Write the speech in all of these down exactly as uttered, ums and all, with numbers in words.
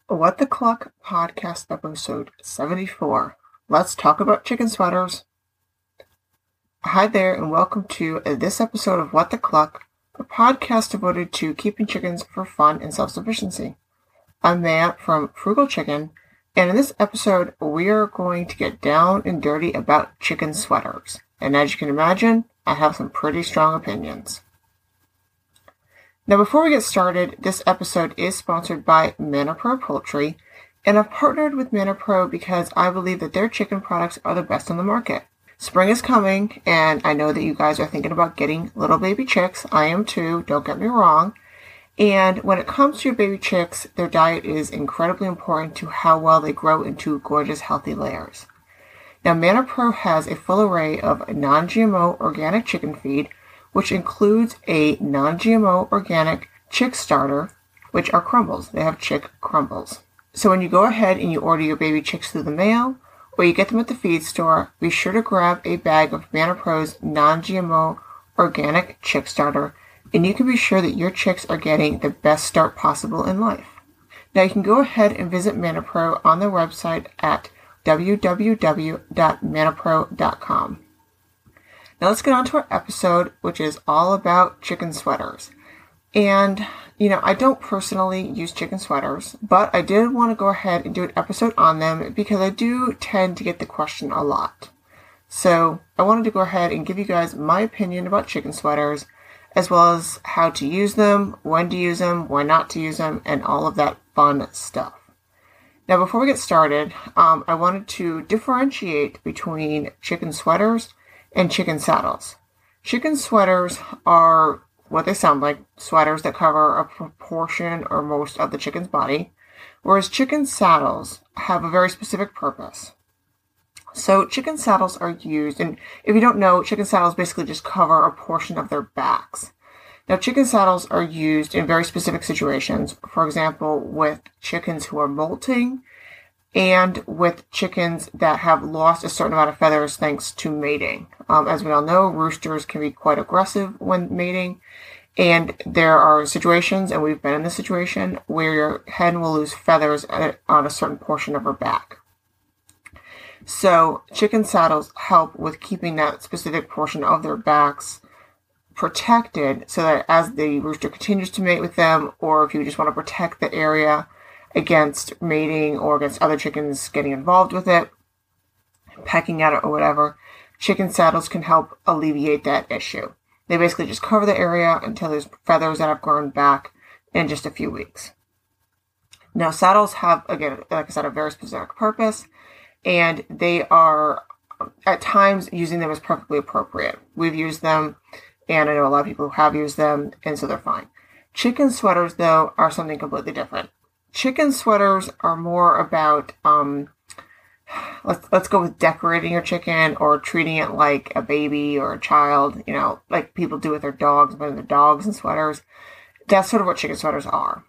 What the Cluck podcast episode seventy-four. Let's talk about chicken sweaters. Hi there and welcome to this episode of What the Cluck, a podcast devoted to keeping chickens for fun and self-sufficiency. I'm Matt from Frugal Chicken, and in this episode we are going to get down and dirty about chicken sweaters. And as you can imagine, I have some pretty strong opinions. Now, before we get started, this episode is sponsored by ManaPro Poultry, and I've partnered with ManaPro because I believe that their chicken products are the best on the market. Spring is coming, and I know that you guys are thinking about getting little baby chicks. I am too, don't get me wrong. And when it comes to your baby chicks, their diet is incredibly important to how well they grow into gorgeous, healthy layers. Now, ManaPro has a full array of non-G M O organic chicken feed, which includes a non-G M O organic chick starter, which are crumbles. They have chick crumbles. So when you go ahead and you order your baby chicks through the mail, or you get them at the feed store, be sure to grab a bag of ManaPro's non-G M O organic chick starter, and you can be sure that your chicks are getting the best start possible in life. Now you can go ahead and visit ManaPro on their website at w w w dot manapro dot com. Now let's get on to our episode, which is all about chicken sweaters. And, you know, I don't personally use chicken sweaters, but I did want to go ahead and do an episode on them because I do tend to get the question a lot. So I wanted to go ahead and give you guys my opinion about chicken sweaters, as well as how to use them, when to use them, when not to use them, and all of that fun stuff. Now, before we get started, um, I wanted to differentiate between chicken sweaters and chicken saddles. Chicken sweaters are what they sound like, sweaters that cover a proportion or most of the chicken's body, whereas chicken saddles have a very specific purpose. So chicken saddles are used, and if you don't know, chicken saddles basically just cover a portion of their backs. Now, chicken saddles are used in very specific situations, for example, with chickens who are molting, and with chickens that have lost a certain amount of feathers thanks to mating. Um, as we all know, roosters can be quite aggressive when mating, and there are situations, and we've been in this situation, where your hen will lose feathers on a certain portion of her back. So chicken saddles help with keeping that specific portion of their backs protected so that as the rooster continues to mate with them, or if you just want to protect the area against mating or against other chickens getting involved with it, pecking at it or whatever, chicken saddles can help alleviate that issue. They basically just cover the area until there's feathers that have grown back in just a few weeks. Now, saddles have, again, like I said, a very specific purpose, and they are, at times, using them is perfectly appropriate. We've used them, and I know a lot of people who have used them, and so they're fine. Chicken sweaters, though, are something completely different. Chicken sweaters are more about, um, let's let's go with decorating your chicken or treating it like a baby or a child, you know, like people do with their dogs, putting their dogs in sweaters. That's sort of what chicken sweaters are.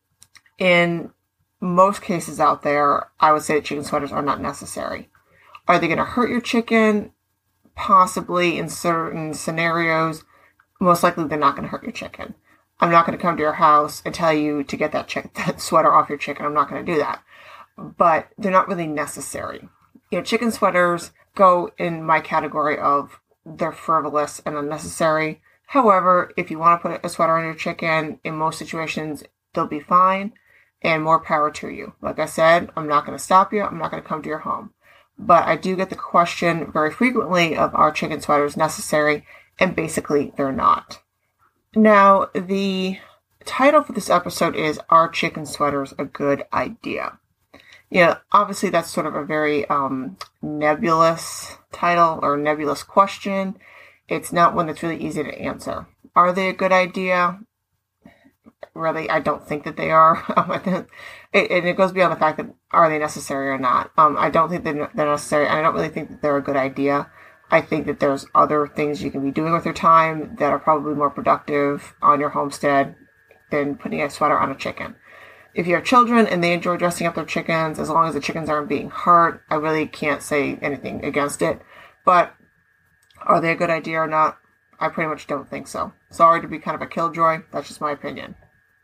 In most cases out there, I would say that chicken sweaters are not necessary. Are they going to hurt your chicken? Possibly in certain scenarios. Most likely they're not going to hurt your chicken. I'm not going to come to your house and tell you to get that, chick- that sweater off your chicken. I'm not going to do that. But they're not really necessary. You know, chicken sweaters go in my category of they're frivolous and unnecessary. However, if you want to put a sweater on your chicken, in most situations, they'll be fine, and more power to you. Like I said, I'm not going to stop you. I'm not going to come to your home. But I do get the question very frequently of, are chicken sweaters necessary? And basically, they're not. Now, the title for this episode is, Are Chicken Sweaters a Good Idea? Yeah, obviously that's sort of a very um, nebulous title or nebulous question. It's not one that's really easy to answer. Are they a good idea? Really, I don't think that they are. and it goes beyond the fact that are they necessary or not. Um, I don't think they're necessary. And I don't really think that they're a good idea. I think that there's other things you can be doing with your time that are probably more productive on your homestead than putting a sweater on a chicken. If you have children and they enjoy dressing up their chickens, as long as the chickens aren't being hurt, I really can't say anything against it. But are they a good idea or not? I pretty much don't think so. Sorry to be kind of a killjoy. That's just my opinion.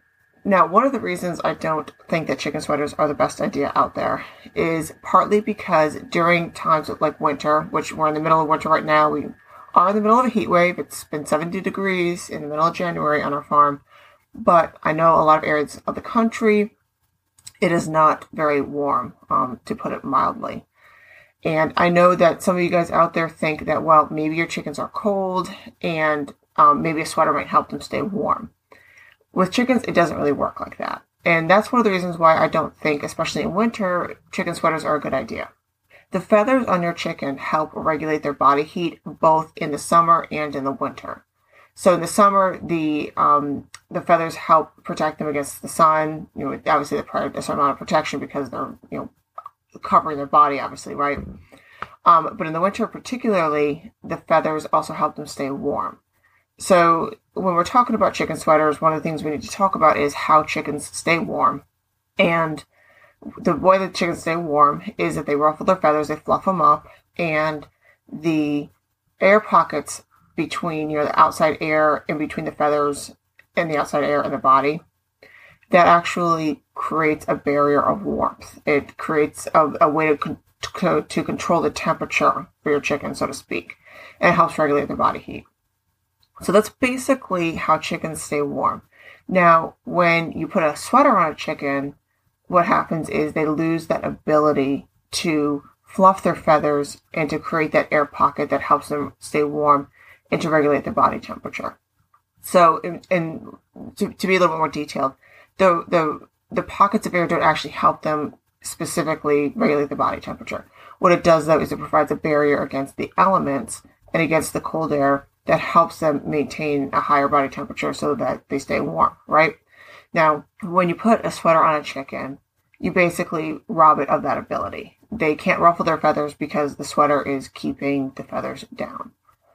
Now, one of the reasons I don't think that chicken sweaters are the best idea out there is partly because during times like winter, which we're in the middle of winter right now, we are in the middle of a heat wave. It's been seventy degrees in the middle of January on our farm, but I know a lot of areas of the country, it is not very warm, um, to put it mildly. And I know that some of you guys out there think that, well, maybe your chickens are cold and um, maybe a sweater might help them stay warm. With chickens, it doesn't really work like that. And that's one of the reasons why I don't think, especially in winter, chicken sweaters are a good idea. The feathers on your chicken help regulate their body heat both in the summer and in the winter. So in the summer, the um, the feathers help protect them against the sun. You know, obviously they provide a certain amount of protection because they're, you know, covering their body, obviously, right? Um, but in the winter, particularly, the feathers also help them stay warm. So when we're talking about chicken sweaters, one of the things we need to talk about is how chickens stay warm. And the way that chickens stay warm is that they ruffle their feathers, they fluff them up, and the air pockets between, you know, the outside air in between the feathers and the outside air in the body, that actually creates a barrier of warmth. It creates a, a way to, con- to to control the temperature for your chicken, so to speak, and it helps regulate their body heat. So that's basically how chickens stay warm. Now, when you put a sweater on a chicken, what happens is they lose that ability to fluff their feathers and to create that air pocket that helps them stay warm and to regulate their body temperature. So, and to, to be a little bit more detailed, the, the, the pockets of air don't actually help them specifically regulate the body temperature. What it does, though, is it provides a barrier against the elements and against the cold air that helps them maintain a higher body temperature so that they stay warm, right? Now, when you put a sweater on a chicken, you basically rob it of that ability. They can't ruffle their feathers because the sweater is keeping the feathers down.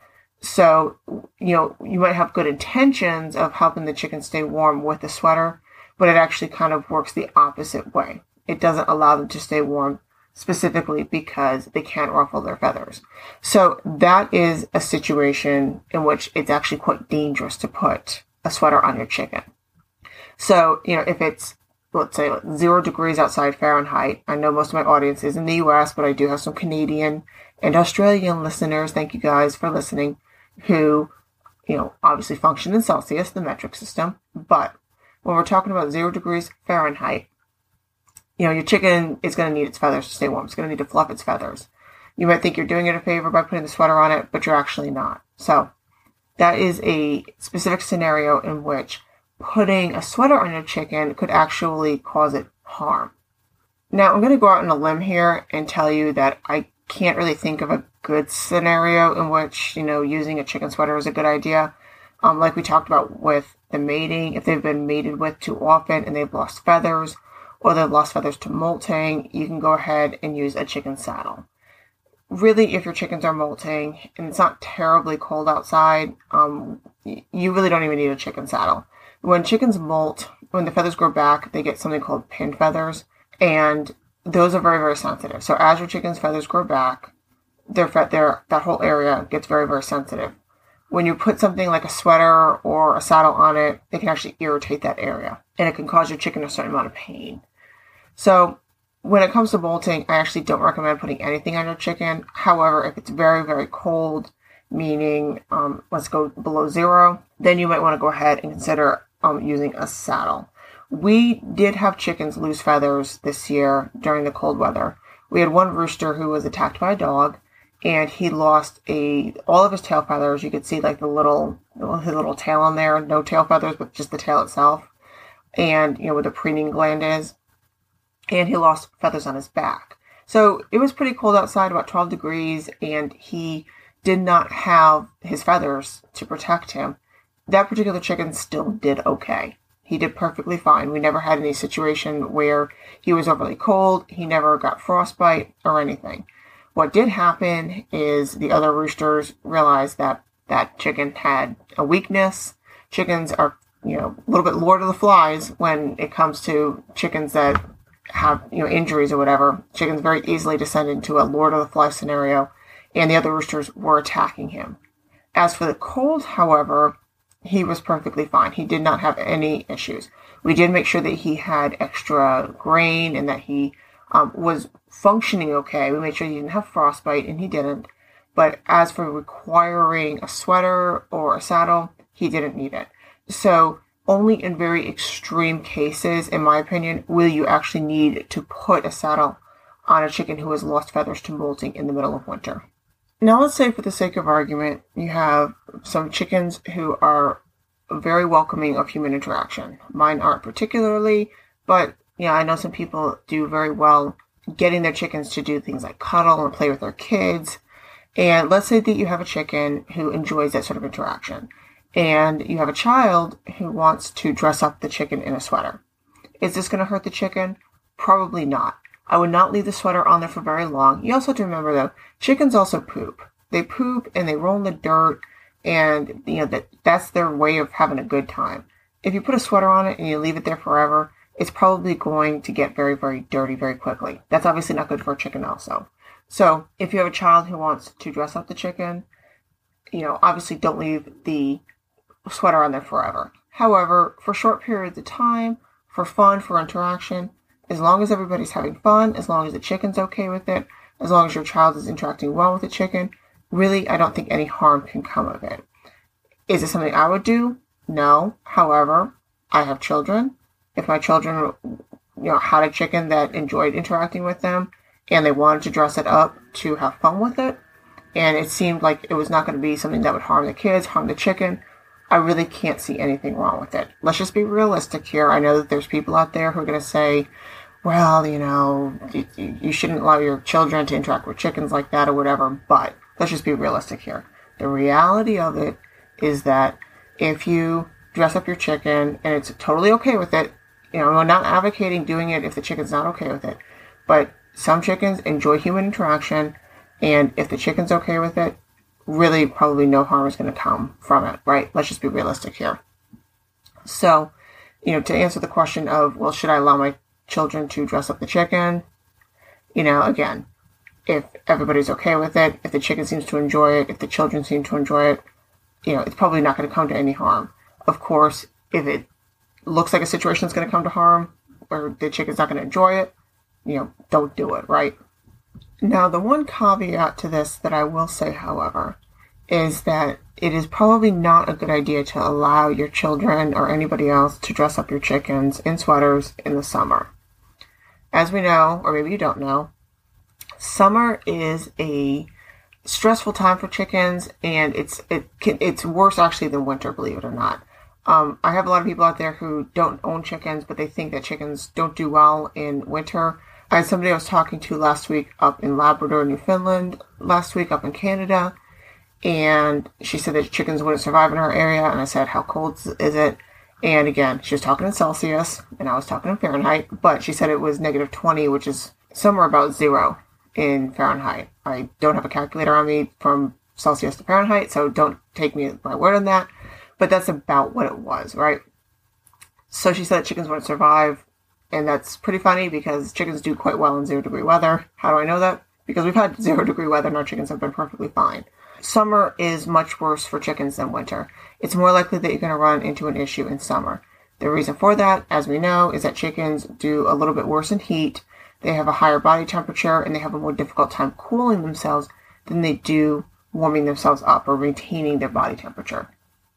So, you know, you might have good intentions of helping the chicken stay warm with the sweater, but it actually kind of works the opposite way. It doesn't allow them to stay warm specifically because they can't ruffle their feathers. So that is a situation in which it's actually quite dangerous to put a sweater on your chicken. So, you know, if it's, let's say, zero degrees outside Fahrenheit, I know most of my audience is in the U S, but I do have some Canadian and Australian listeners, thank you guys for listening, who, you know, obviously function in Celsius, the metric system. But when we're talking about zero degrees Fahrenheit, you know, your chicken is going to need its feathers to stay warm. It's going to need to fluff its feathers. You might think you're doing it a favor by putting the sweater on it, but you're actually not. So that is a specific scenario in which putting a sweater on your chicken could actually cause it harm. Now, I'm going to go out on a limb here and tell you that I can't really think of a good scenario in which, you know, using a chicken sweater is a good idea. Um, like we talked about with the mating, if they've been mated with too often and they've lost feathers, or they've lost feathers to molting, you can go ahead and use a chicken saddle. Really, if your chickens are molting and it's not terribly cold outside, um, you really don't even need a chicken saddle. When chickens molt, when the feathers grow back, they get something called pin feathers, and those are very, very sensitive. So as your chicken's feathers grow back, their, their, that whole area gets very, very sensitive. When you put something like a sweater or a saddle on it, it can actually irritate that area, and it can cause your chicken a certain amount of pain. So when it comes to molting, I actually don't recommend putting anything on your chicken. However, if it's very, very cold, meaning um, let's go below zero, then you might want to go ahead and consider um, using a saddle. We did have chickens lose feathers this year during the cold weather. We had one rooster who was attacked by a dog, and he lost a all of his tail feathers. You could see like the little his little tail on there, no tail feathers, but just the tail itself, and you know where the preening gland is. And he lost feathers on his back. So it was pretty cold outside, about twelve degrees, and he did not have his feathers to protect him. That particular chicken still did okay. He did perfectly fine. We never had any situation where he was overly cold. He never got frostbite or anything. What did happen is the other roosters realized that that chicken had a weakness. Chickens are, you know, a little bit Lord of the Flies when it comes to chickens that have, you know, injuries or whatever. Chickens very easily descend into a Lord of the Flies scenario, and the other roosters were attacking him. As for the cold, however, he was perfectly fine. He did not have any issues. We did make sure that he had extra grain and that he um, was functioning okay. We made sure he didn't have frostbite, and he didn't. But as for requiring a sweater or a saddle, he didn't need it. So only in very extreme cases, in my opinion, will you actually need to put a saddle on a chicken who has lost feathers to molting in the middle of winter. Now let's say, for the sake of argument, you have some chickens who are very welcoming of human interaction. Mine aren't particularly, but yeah, I know some people do very well getting their chickens to do things like cuddle and play with their kids. And let's say that you have a chicken who enjoys that sort of interaction, and you have a child who wants to dress up the chicken in a sweater. Is this going to hurt the chicken? Probably not. I would not leave the sweater on there for very long. You also have to remember, though, chickens also poop. They poop and they roll in the dirt, and you know that that's their way of having a good time. If you put a sweater on it and you leave it there forever, it's probably going to get very, very dirty very quickly. That's obviously not good for a chicken also. So if you have a child who wants to dress up the chicken, you know, obviously don't leave the sweater on there forever. However, for short periods of time, for fun, for interaction, as long as everybody's having fun, as long as the chicken's okay with it, as long as your child is interacting well with the chicken, really, I don't think any harm can come of it. Is it something I would do? No. However, I have children. If my children, you know, had a chicken that enjoyed interacting with them and they wanted to dress it up to have fun with it, and it seemed like it was not going to be something that would harm the kids, harm the chicken, I really can't see anything wrong with it. Let's just be realistic here. I know that there's people out there who are going to say, well, you know, you, you shouldn't allow your children to interact with chickens like that or whatever, but let's just be realistic here. The reality of it is that if you dress up your chicken and it's totally okay with it, you know, I'm not advocating doing it if the chicken's not okay with it, but some chickens enjoy human interaction, and if the chicken's okay with it, really probably no harm is going to come from it, right? Let's just be realistic here. So, you know, to answer the question of, well, should I allow my children to dress up the chicken? You know, again, if everybody's okay with it, if the chicken seems to enjoy it, if the children seem to enjoy it, you know, it's probably not going to come to any harm. Of course, if it looks like a situation that's going to come to harm, or the chicken's not going to enjoy it, you know, don't do it, right? Now, the one caveat to this that I will say, however, is that it is probably not a good idea to allow your children or anybody else to dress up your chickens in sweaters in the summer. As we know, or maybe you don't know, summer is a stressful time for chickens, and it's it can, it's worse actually than winter, believe it or not. Um, I have a lot of people out there who don't own chickens, but they think that chickens don't do well in winter. I had somebody I was talking to last week up in Labrador, Newfoundland, last week up in Canada, and she said that chickens wouldn't survive in her area, and I said, how cold is it? And again, she was talking in Celsius, and I was talking in Fahrenheit, but she said it was negative twenty, which is somewhere about zero in Fahrenheit. I don't have a calculator on me from Celsius to Fahrenheit, so don't take me at my word on that, but that's about what it was, right? So she said chickens wouldn't survive. And that's pretty funny because chickens do quite well in zero degree weather. How do I know that? Because we've had zero degree weather and our chickens have been perfectly fine. Summer is much worse for chickens than winter. It's more likely that you're going to run into an issue in summer. The reason for that, as we know, is that chickens do a little bit worse in heat. They have a higher body temperature and they have a more difficult time cooling themselves than they do warming themselves up or maintaining their body temperature.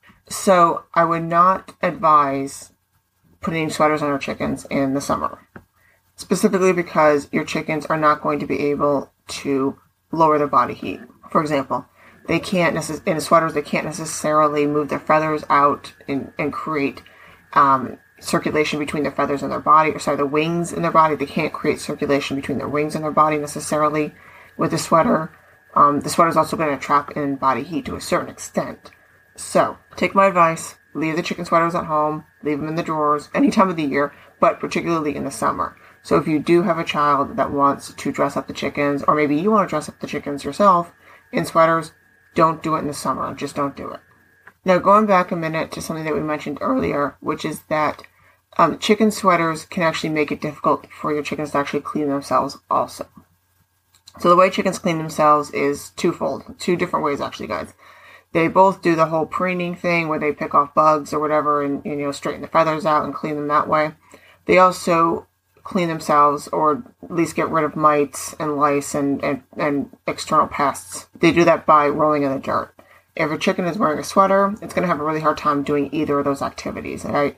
So I would not advise putting sweaters on our chickens in the summer, specifically because your chickens are not going to be able to lower their body heat. For example, they can't necess- in sweaters, they can't necessarily move their feathers out and, and create um, circulation between their feathers and their body, or sorry, the wings in their body. They can't create circulation between their wings and their body necessarily with the sweater. Um, the sweater is also going to trap in body heat to a certain extent. So, take my advice. Leave the chicken sweaters at home, leave them in the drawers any time of the year, but particularly in the summer. So if you do have a child that wants to dress up the chickens, or maybe you want to dress up the chickens yourself in sweaters, don't do it in the summer. Just don't do it. Now, going back a minute to something that we mentioned earlier, which is that um, chicken sweaters can actually make it difficult for your chickens to actually clean themselves also. So the way chickens clean themselves is twofold. Two different ways, actually, guys. They both do the whole preening thing where they pick off bugs or whatever and, you know, straighten the feathers out and clean them that way. They also clean themselves, or at least get rid of mites and lice and, and, and external pests. They do that by rolling in the dirt. If a chicken is wearing a sweater, it's going to have a really hard time doing either of those activities, right?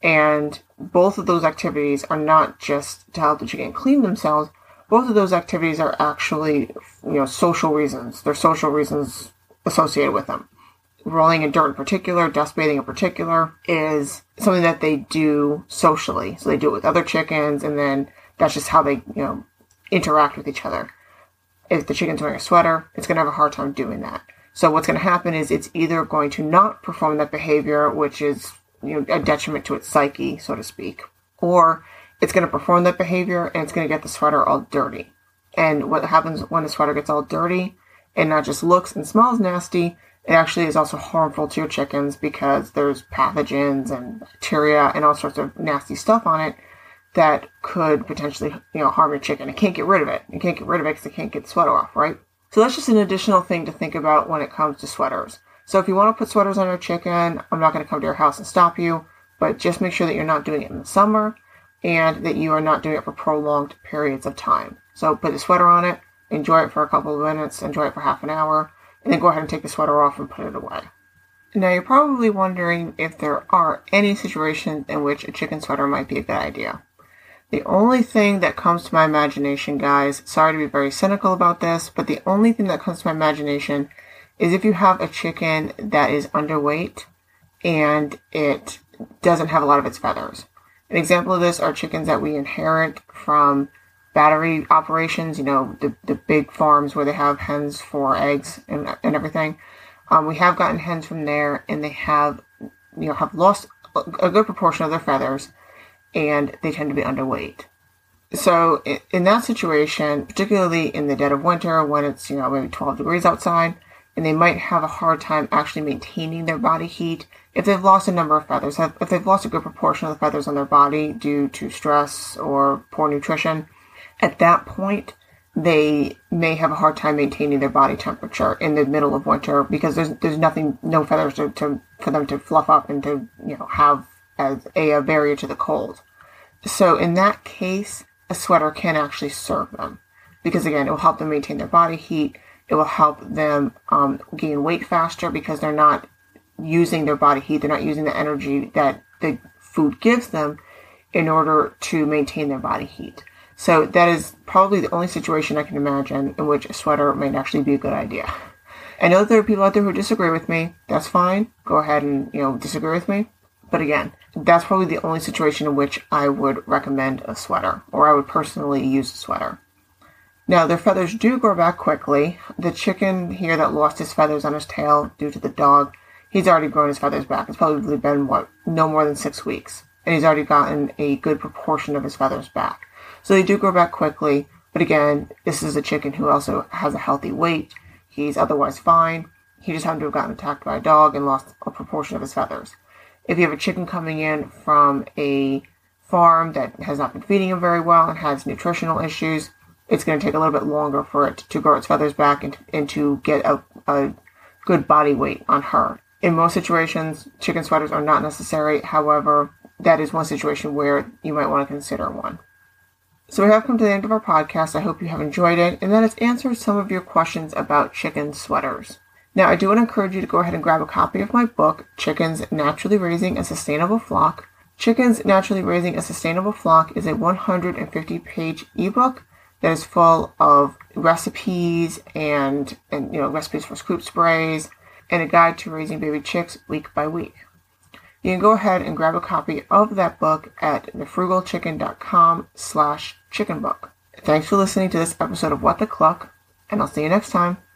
And both of those activities are not just to help the chicken clean themselves. Both of those activities are actually, you know, social reasons. They're social reasons associated with them. Rolling in dirt in particular, dust bathing in particular, is something that they do socially. So they do it with other chickens, and then that's just how they, you know, interact with each other. If the chicken's wearing a sweater, it's going to have a hard time doing that. So what's going to happen is it's either going to not perform that behavior, which is, you know, a detriment to its psyche, so to speak, or it's going to perform that behavior and it's going to get the sweater all dirty. And what happens when the sweater gets all dirty and not just looks and smells nasty, it actually is also harmful to your chickens because there's pathogens and bacteria and all sorts of nasty stuff on it that could potentially, you know, harm your chicken. It can't get rid of it. It can't get rid of it because it can't get the sweater off, right? So that's just an additional thing to think about when it comes to sweaters. So if you want to put sweaters on your chicken, I'm not going to come to your house and stop you, but just make sure that you're not doing it in the summer and that you are not doing it for prolonged periods of time. So put the sweater on it, enjoy it for a couple of minutes, enjoy it for half an hour, and then go ahead and take the sweater off and put it away. Now, you're probably wondering if there are any situations in which a chicken sweater might be a good idea. The only thing that comes to my imagination, guys, sorry to be very cynical about this, but the only thing that comes to my imagination is if you have a chicken that is underweight and it doesn't have a lot of its feathers. An example of this are chickens that we inherit from battery operations, you know, the, the big farms where they have hens for eggs and, and everything. Um, we have gotten hens from there, and they have, you know, have lost a good proportion of their feathers, and they tend to be underweight. So in, in that situation, particularly in the dead of winter when it's, you know, maybe twelve degrees outside, and they might have a hard time actually maintaining their body heat if they've lost a number of feathers, if they've lost a good proportion of the feathers on their body due to stress or poor nutrition. At that point, they may have a hard time maintaining their body temperature in the middle of winter because there's there's nothing, no feathers to, to for them to fluff up and to, you know, have as a, a barrier to the cold. So in that case, a sweater can actually serve them because, again, it will help them maintain their body heat. It will help them um, gain weight faster because they're not using their body heat. They're not using the energy that the food gives them in order to maintain their body heat. So that is probably the only situation I can imagine in which a sweater might actually be a good idea. I know there are people out there who disagree with me. That's fine. Go ahead and, you know, disagree with me. But again, that's probably the only situation in which I would recommend a sweater, or I would personally use a sweater. Now, their feathers do grow back quickly. The chicken here that lost his feathers on his tail due to the dog, he's already grown his feathers back. It's probably been, what, no more than six weeks. And he's already gotten a good proportion of his feathers back. So they do grow back quickly, but again, this is a chicken who also has a healthy weight. He's otherwise fine. He just happened to have gotten attacked by a dog and lost a proportion of his feathers. If you have a chicken coming in from a farm that has not been feeding him very well and has nutritional issues, it's going to take a little bit longer for it to grow its feathers back and, and to get a, a good body weight on her. In most situations, chicken sweaters are not necessary. However, that is one situation where you might want to consider one. So we have come to the end of our podcast. I hope you have enjoyed it and that it's answered some of your questions about chicken sweaters. Now, I do want to encourage you to go ahead and grab a copy of my book, Chickens Naturally Raising a Sustainable Flock. Chickens Naturally Raising a Sustainable Flock is a one hundred fifty page ebook that is full of recipes and, and you know, recipes for scoop sprays and a guide to raising baby chicks week by week. You can go ahead and grab a copy of that book at thefrugalchicken.com slash chicken book. Thanks for listening to this episode of What the Cluck, and I'll see you next time.